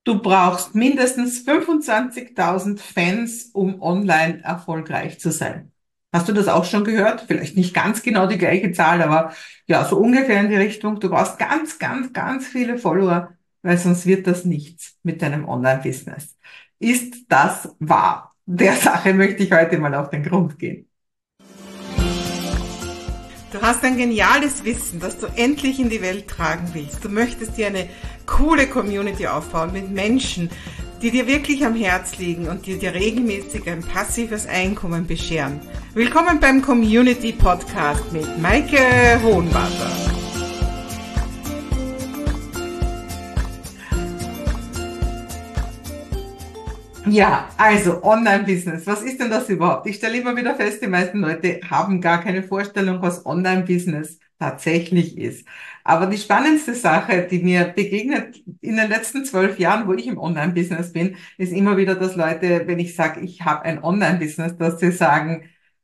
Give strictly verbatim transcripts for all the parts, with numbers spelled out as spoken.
Du brauchst mindestens fünfundzwanzigtausend Fans, um online erfolgreich zu sein. Hast du das auch schon gehört? Vielleicht nicht ganz genau die gleiche Zahl, aber ja, so ungefähr in die Richtung. Du brauchst ganz, ganz, ganz viele Follower, weil sonst wird das nichts mit deinem Online-Business. Ist das wahr? Der Sache möchte ich heute mal auf den Grund gehen. Du hast ein geniales Wissen, das du endlich in die Welt tragen willst. Du möchtest dir eine coole Community aufbauen mit Menschen, die dir wirklich am Herz liegen und die dir regelmäßig ein passives Einkommen bescheren. Willkommen beim Community Podcast mit Maike Hohenwarter. Ja, also Online-Business. Was ist denn das überhaupt? Ich stelle immer wieder fest, die meisten Leute haben gar keine Vorstellung, was Online-Business tatsächlich ist. Aber die spannendste Sache, die mir begegnet in den letzten zwölf Jahren, wo ich im Online-Business bin, ist immer wieder, dass Leute, wenn ich sage, ich habe ein Online-Business, dass sie sagen,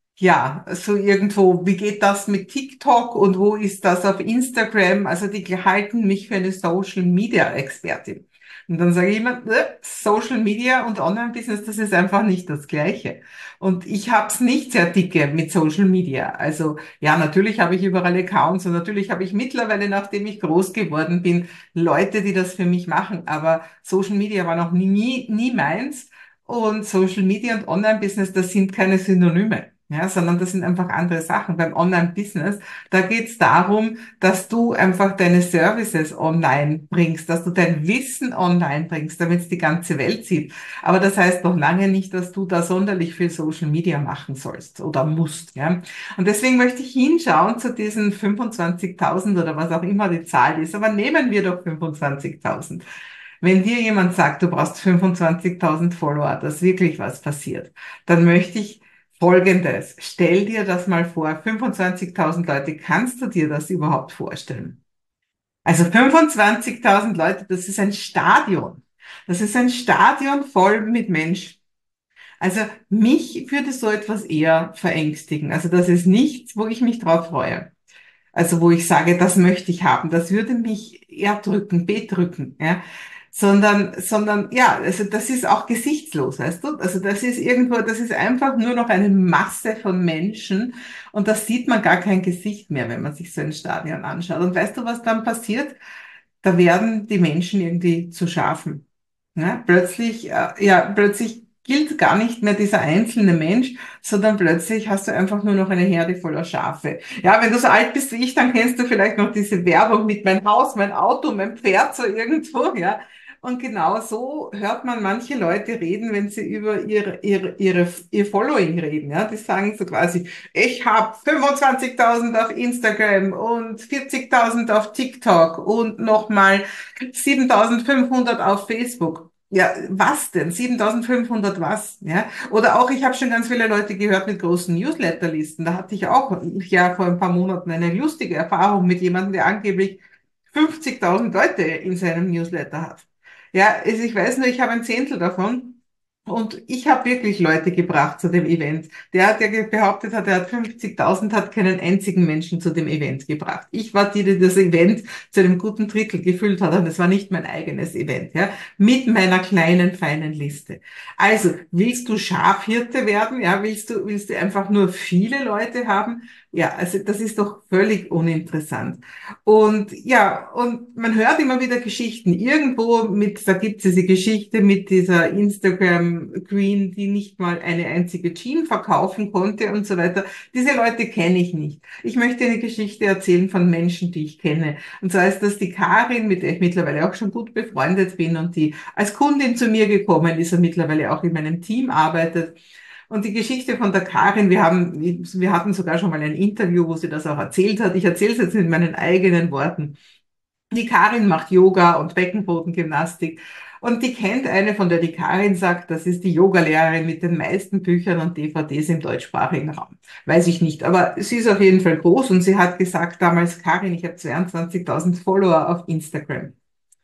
ja, so irgendwo, wie geht das mit TikTok und wo ist das auf Instagram? Also die halten mich für eine Social-Media-Expertin. Und dann sage ich immer, äh, Social Media und Online-Business, das ist einfach nicht das Gleiche. Und ich habe es nicht sehr dicke mit Social Media. Also ja, natürlich habe ich überall Accounts und natürlich habe ich mittlerweile, nachdem ich groß geworden bin, Leute, die das für mich machen. Aber Social Media war noch nie, nie meins. Und Social Media und Online-Business, das sind keine Synonyme. Ja, sondern das sind einfach andere Sachen. Beim Online-Business, da geht es darum, dass du einfach deine Services online bringst, dass du dein Wissen online bringst, damit es die ganze Welt sieht. Aber das heißt noch lange nicht, dass du da sonderlich viel Social Media machen sollst oder musst. Ja? Und deswegen möchte ich hinschauen zu diesen fünfundzwanzigtausend oder was auch immer die Zahl ist. Aber nehmen wir doch fünfundzwanzigtausend. Wenn dir jemand sagt, du brauchst fünfundzwanzigtausend Follower, dass wirklich was passiert, dann möchte ich Folgendes. Stell dir das mal vor, fünfundzwanzigtausend Leute, kannst du dir das überhaupt vorstellen? Also fünfundzwanzigtausend Leute, das ist ein Stadion. Das ist ein Stadion voll mit Menschen. Also mich würde so etwas eher verängstigen. Also das ist nichts, wo ich mich drauf freue. Also wo ich sage, das möchte ich haben. Das würde mich eher drücken, bedrücken, ja. Sondern, sondern, ja, also das ist auch gesichtslos, weißt du? Also das ist irgendwo, das ist einfach nur noch eine Masse von Menschen und da sieht man gar kein Gesicht mehr, wenn man sich so ein Stadion anschaut. Und weißt du, was dann passiert? Da werden die Menschen irgendwie zu Schafen. Ja, plötzlich, äh, ja, plötzlich gilt gar nicht mehr dieser einzelne Mensch, sondern plötzlich hast du einfach nur noch eine Herde voller Schafe. Ja, wenn du so alt bist wie ich, dann kennst du vielleicht noch diese Werbung mit mein Haus, mein Auto, mein Pferd so irgendwo, ja. Und genau so hört man manche Leute reden, wenn sie über ihre, ihre, ihre, ihr Following reden, ja. Die sagen so quasi, ich habe fünfundzwanzigtausend auf Instagram und vierzigtausend auf TikTok und nochmal siebentausendfünfhundert auf Facebook. Ja, was denn? siebentausendfünfhundert was? Ja? Oder auch, ich habe schon ganz viele Leute gehört mit großen Newsletterlisten. Da hatte ich auch ja vor ein paar Monaten eine lustige Erfahrung mit jemandem, der angeblich fünfzigtausend Leute in seinem Newsletter hat. Ja, also ich weiß nur, ich habe ein Zehntel davon. Und ich habe wirklich Leute gebracht zu dem Event. Der, der ge- behauptet hat, er hat fünfzigtausend, hat keinen einzigen Menschen zu dem Event gebracht. Ich war die, die das Event zu einem guten Drittel gefüllt hat. Und es war nicht mein eigenes Event, ja. Mit meiner kleinen, feinen Liste. Also, willst du Schafhirte werden? Ja, willst du, willst du einfach nur viele Leute haben? Ja, also das ist doch völlig uninteressant. Und ja, und man hört immer wieder Geschichten. Irgendwo mit, da gibt es diese Geschichte mit dieser Instagram Queen, die nicht mal eine einzige Jeans verkaufen konnte und so weiter. Diese Leute kenne ich nicht. Ich möchte eine Geschichte erzählen von Menschen, die ich kenne. Und zwar ist das die Karin, mit der ich mittlerweile auch schon gut befreundet bin und die als Kundin zu mir gekommen ist und mittlerweile auch in meinem Team arbeitet. Und die Geschichte von der Karin, wir haben, wir hatten sogar schon mal ein Interview, wo sie das auch erzählt hat. Ich erzähle es jetzt in meinen eigenen Worten. Die Karin macht Yoga und Beckenbodengymnastik. Und die kennt eine, von der die Karin sagt, das ist die Yogalehrerin mit den meisten Büchern und D V Ds im deutschsprachigen Raum. Weiß ich nicht, aber sie ist auf jeden Fall groß und sie hat gesagt damals, Karin, ich habe zweiundzwanzigtausend Follower auf Instagram.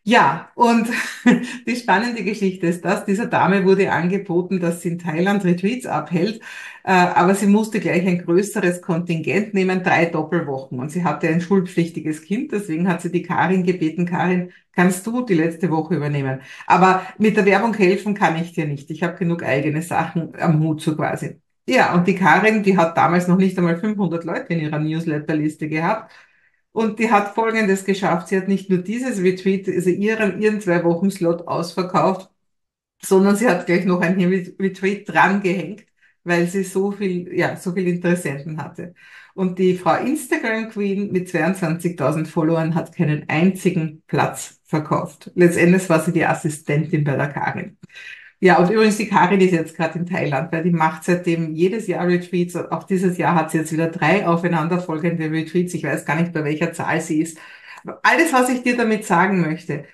Ja, und die spannende Geschichte ist das, dieser Dame wurde angeboten, dass sie in Thailand Retreats abhält, äh, aber sie musste gleich ein größeres Kontingent nehmen, drei Doppelwochen. Und sie hatte ein schulpflichtiges Kind, deswegen hat sie die Karin gebeten, Karin, kannst du die letzte Woche übernehmen? Aber mit der Werbung helfen kann ich dir nicht. Ich habe genug eigene Sachen am Hut, so quasi. Ja, und die Karin, die hat damals noch nicht einmal fünfhundert Leute in ihrer Newsletterliste gehabt. Und die hat Folgendes geschafft. Sie hat nicht nur dieses Retreat, also ihren, ihren zwei Wochen Slot ausverkauft, sondern sie hat gleich noch ein Retreat drangehängt, weil sie so viel, ja, so viel Interessenten hatte. Und die Frau Instagram Queen mit zweiundzwanzigtausend Followern hat keinen einzigen Platz verkauft. Letztendlich war sie die Assistentin bei der Karin. Ja, und übrigens, die Karin ist jetzt gerade in Thailand, weil die macht seitdem jedes Jahr Retreats. Auch dieses Jahr hat sie jetzt wieder drei aufeinanderfolgende Retreats. Ich weiß gar nicht, bei welcher Zahl sie ist. Alles, was ich dir damit sagen möchte,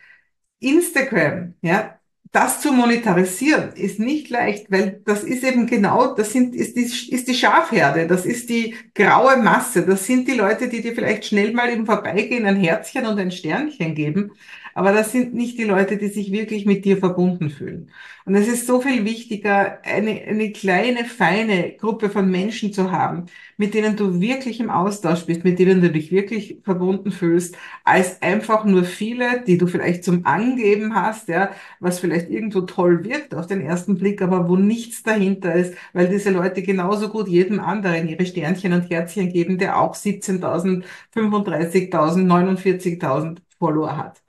Instagram, ja, das zu monetarisieren ist nicht leicht, weil das ist eben genau, das sind, ist die, ist die Schafherde, das ist die graue Masse, das sind die Leute, die dir vielleicht schnell mal im Vorbeigehen ein Herzchen und ein Sternchen geben, aber das sind nicht die Leute, die sich wirklich mit dir verbunden fühlen. Und es ist so viel wichtiger, eine, eine kleine, feine Gruppe von Menschen zu haben, mit denen du wirklich im Austausch bist, mit denen du dich wirklich verbunden fühlst, als einfach nur viele, die du vielleicht zum Angeben hast, ja, was vielleicht irgendwo toll wirkt auf den ersten Blick, aber wo nichts dahinter ist, weil diese Leute genauso gut jedem anderen ihre Sternchen und Herzchen geben, der auch siebzehntausend, fünfunddreißigtausend, neunundvierzigtausend Follower hat.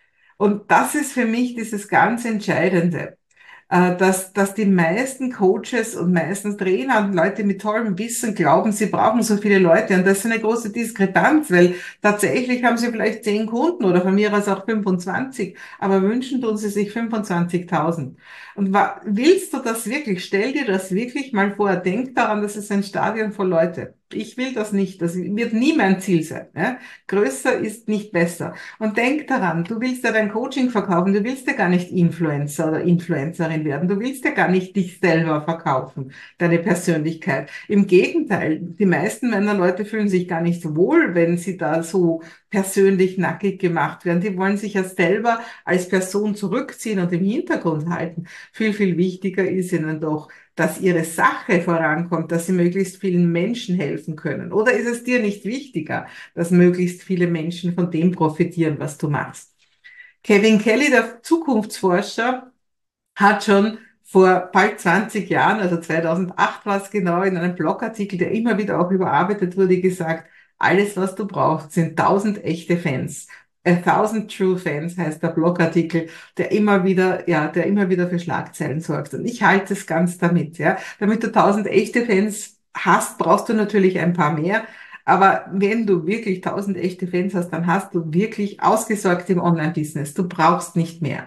Und das ist für mich dieses ganz Entscheidende, äh, dass, dass die meisten Coaches und meistens Trainer und Leute mit tollem Wissen glauben, sie brauchen so viele Leute. Und das ist eine große Diskrepanz, weil tatsächlich haben sie vielleicht zehn Kunden oder von mir aus auch fünfundzwanzig, aber wünschen tun sie sich fünfundzwanzigtausend. Und wa- willst du das wirklich? Stell dir das wirklich mal vor. Denk daran, das ist ein Stadion voll Leute. Ich will das nicht. Das wird nie mein Ziel sein. Ja? Größer ist nicht besser. Und denk daran, du willst ja dein Coaching verkaufen, du willst ja gar nicht Influencer oder Influencerin werden, du willst ja gar nicht dich selber verkaufen, deine Persönlichkeit. Im Gegenteil, die meisten meiner Leute fühlen sich gar nicht wohl, wenn sie da so persönlich nackig gemacht werden. Die wollen sich ja selber als Person zurückziehen und im Hintergrund halten. Viel, viel wichtiger ist ihnen doch, dass ihre Sache vorankommt, dass sie möglichst vielen Menschen helfen können. Oder ist es dir nicht wichtiger, dass möglichst viele Menschen von dem profitieren, was du machst? Kevin Kelly, der Zukunftsforscher, hat schon vor bald zwanzig Jahren, also zweitausendacht war es genau, in einem Blogartikel, der immer wieder auch überarbeitet wurde, gesagt, alles, was du brauchst, sind tausend echte Fans. A thousand true fans heißt der Blogartikel, der immer wieder, ja, der immer wieder für Schlagzeilen sorgt. Und ich halte es ganz damit, ja. Damit du tausend echte Fans hast, brauchst du natürlich ein paar mehr. Aber wenn du wirklich tausend echte Fans hast, dann hast du wirklich ausgesorgt im Online-Business. Du brauchst nicht mehr.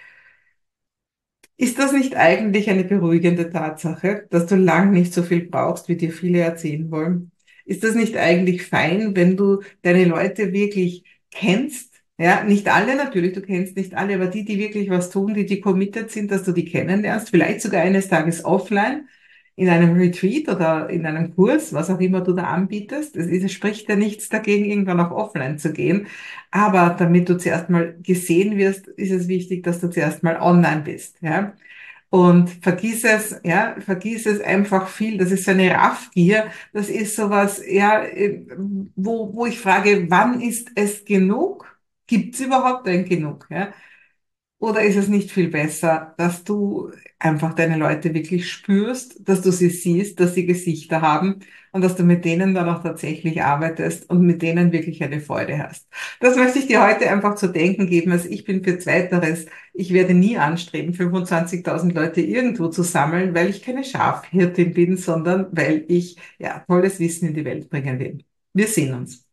Ist das nicht eigentlich eine beruhigende Tatsache, dass du lang nicht so viel brauchst, wie dir viele erzählen wollen? Ist das nicht eigentlich fein, wenn du deine Leute wirklich kennst? Ja, nicht alle natürlich, du kennst nicht alle, aber die, die wirklich was tun, die, die committed sind, dass du die kennenlernst, vielleicht sogar eines Tages offline, in einem Retreat oder in einem Kurs, was auch immer du da anbietest. Es, es spricht ja nichts dagegen, irgendwann auch offline zu gehen. Aber damit du zuerst mal gesehen wirst, ist es wichtig, dass du zuerst mal online bist, ja. Und vergiss es, ja, vergiss es einfach viel. Das ist so eine Raffgier. Das ist sowas, ja, äh, wo, wo ich frage, wann ist es genug? Gibt es überhaupt ein Genug, ja? Oder ist es nicht viel besser, dass du einfach deine Leute wirklich spürst, dass du sie siehst, dass sie Gesichter haben und dass du mit denen dann auch tatsächlich arbeitest und mit denen wirklich eine Freude hast? Das möchte ich dir heute einfach zu denken geben. Also ich bin für Zweiteres. Ich werde nie anstreben, fünfundzwanzigtausend Leute irgendwo zu sammeln, weil ich keine Schafhirtin bin, sondern weil ich, ja, tolles Wissen in die Welt bringen will. Wir sehen uns.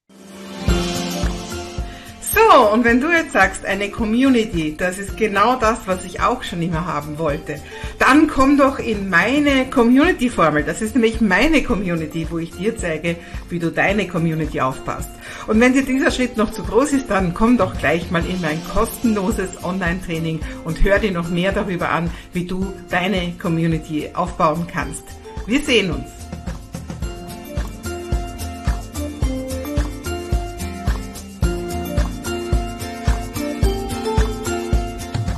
So, und wenn du jetzt sagst, eine Community, das ist genau das, was ich auch schon immer haben wollte, dann komm doch in meine Community-Formel. Das ist nämlich meine Community, wo ich dir zeige, wie du deine Community aufbaust. Und wenn dir dieser Schritt noch zu groß ist, dann komm doch gleich mal in mein kostenloses Online-Training und hör dir noch mehr darüber an, wie du deine Community aufbauen kannst. Wir sehen uns.